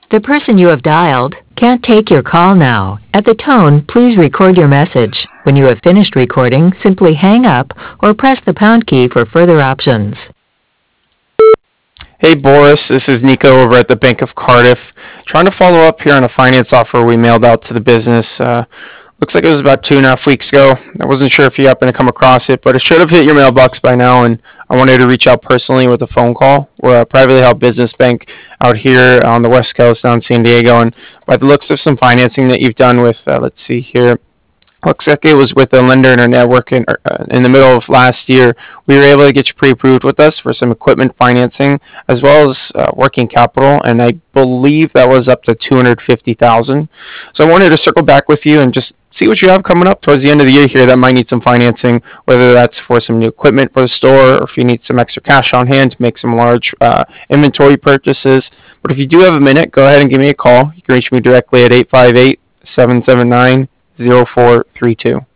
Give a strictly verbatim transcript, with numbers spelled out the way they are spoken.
The person you have dialed can't take your call now. At the tone, please record your message. When you have finished recording, simply hang up or press the pound key for further options. Hey Boris, this is Nico over at the Bank of Cardiff. Trying to follow up here on a finance offer we mailed out to the business. Uh, looks like it was about two and a half weeks ago. I wasn't sure if you happened to come across it, but it should have hit your mailbox by now, and I wanted to reach out personally with a phone call. We're a privately held business bank out here on the West Coast down in San Diego, and by the looks of some financing that you've done with, uh, let's see here, looks like it was with a lender in our network in, uh, in the middle of last year. We were able to get you pre-approved with us for some equipment financing as well as uh, working capital, and I believe that was up to two hundred fifty thousand dollars. So I wanted to circle back with you and just see what you have coming up towards the end of the year here that might need some financing, whether that's for some new equipment for the store or if you need some extra cash on hand to make some large uh, inventory purchases. But if you do have a minute, go ahead and give me a call. You can reach me directly at eight five eight, seven seven nine, zero four three two.